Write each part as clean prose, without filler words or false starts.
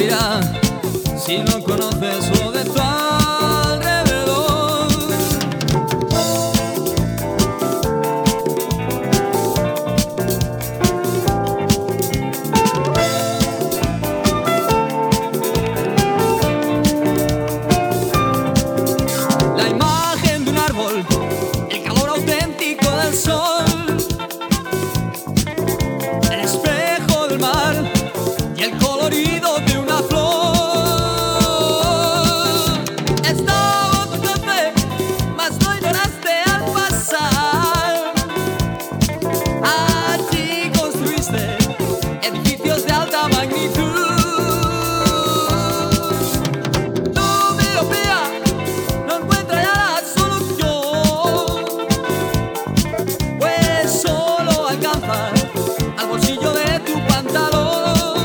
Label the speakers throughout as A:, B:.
A: servirá si no conoces lo de tu alrededor. La imagen de un árbol, el calor auténtico del sol, el espejo del mar y el colorido de una flor. Estaba tu café, mas lo ignoraste al pasar. Allí construiste edificios de alta magnitud. Tu miopía no encuentra ya la solución, pues solo alcanza al bolsillo de tu pantalón.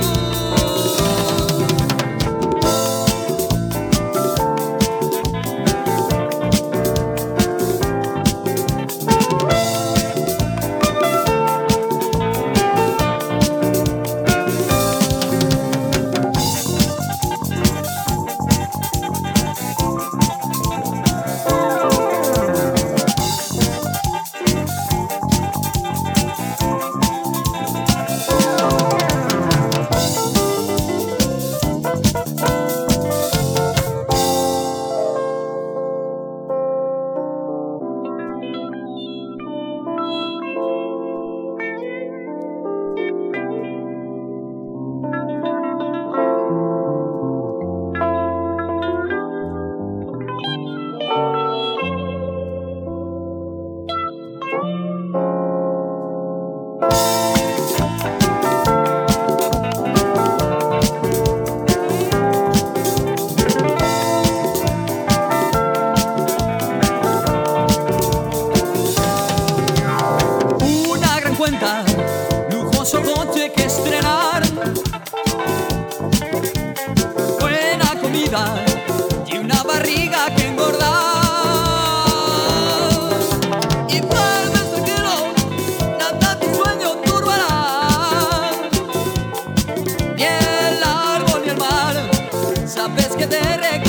A: Una gran cuenta, lujoso coche que estrenar, buena comida y una barriga que engordar. Y duermes tranquilo, nada tu sueño turbará. Ni el árbol ni el mar, sabes que te regalan.